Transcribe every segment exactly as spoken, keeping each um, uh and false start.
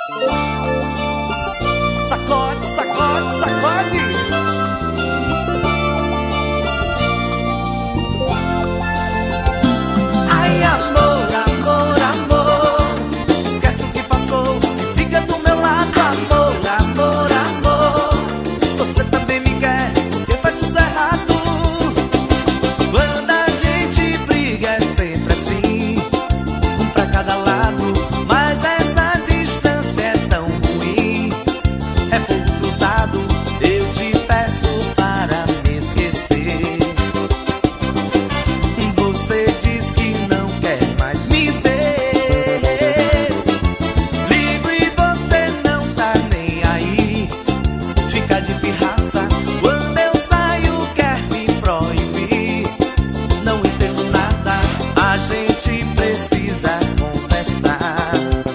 Sacode, sacode, sacode. Ai, amor, amor, amor, esquece o que passou e fica do meu lado. Amor, amor, amor, você também me quer porque faz tudo errado. Quando a gente briga é sempre assim, um pra cada lado, mas essa distância é tão ruim. É fogo cruzado, eu te peço para me esquecer. Você diz que não quer mais me ver. Ligo e você não tá nem aí. Fica de pirraça quando eu saio, quer me proibir. Não entendo nada, a gente precisa conversar.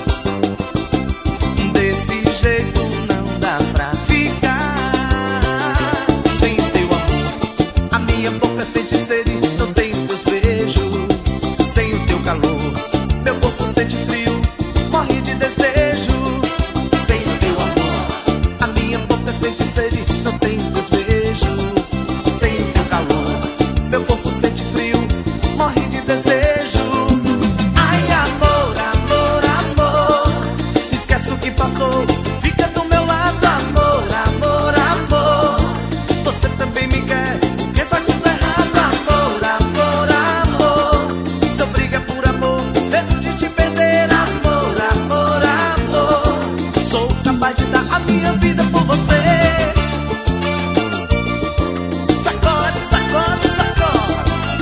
Desse jeito não dá pra ficar. Sem teu amor, a minha boca sente sede, não tenho teus beijos. Sem o teu calor, meu corpo sente frio, morre de desejo. Sem o teu amor, a minha boca sente sede, não tenho teus beijos. Sem o teu calor, meu corpo sente frio, morre de desejo. Ai, amor, amor, amor, esquece o que passou, fica do meu lado. Amor, amor, amor, você também me quer porque faz tudo errado. Amor, amor, amor, se eu brigo é por amor, medo de te perder. Amor, amor, amor, sou capaz de dar a minha vida por você. Sacode, sacode, sacode.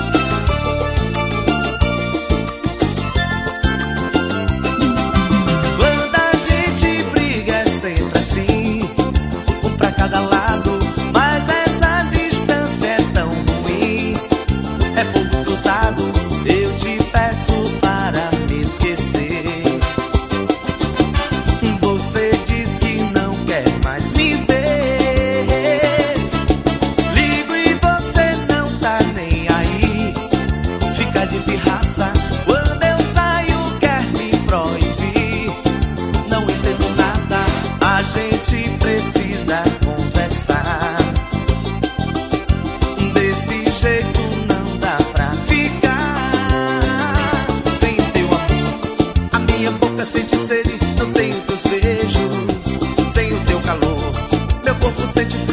Quando a gente briga é sempre assim, um pra cada lado, mas essa distância é tão ruim. É fogo cruzado, eu te peço para me esquecer. Você diz que não quer mais me ver. Ligo e você não tá nem aí. Fica de pirraça quando eu saio, quer me proibir. Não entendo nada, a gente precisa conversar. Desse jeito não dá pra ficar. Sem teu amor, a minha boca sente sede, não tenho teus beijos. Sem o teu calor, meu corpo sente frio,